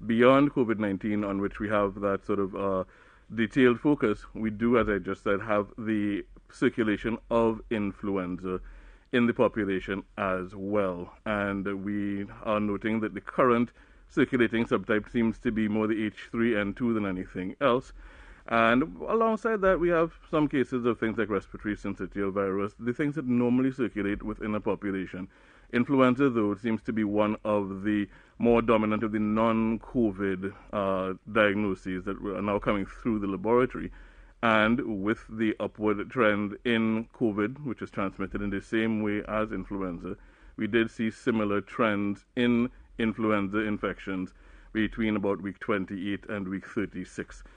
beyond COVID-19, on which we have that sort of detailed focus, we do, as I just said, have the circulation of influenza in the population as well. And we are noting that the current circulating subtype seems to be more the H3N2 than anything else. And alongside that, we have some cases of things like respiratory syncytial virus, the things that normally circulate within a population. Influenza, though, seems to be one of the more dominant of the non-COVID diagnoses that are now coming through the laboratory. And with the upward trend in COVID, which is transmitted in the same way as influenza, we did see similar trends in influenza infections between about week 28 and week 36.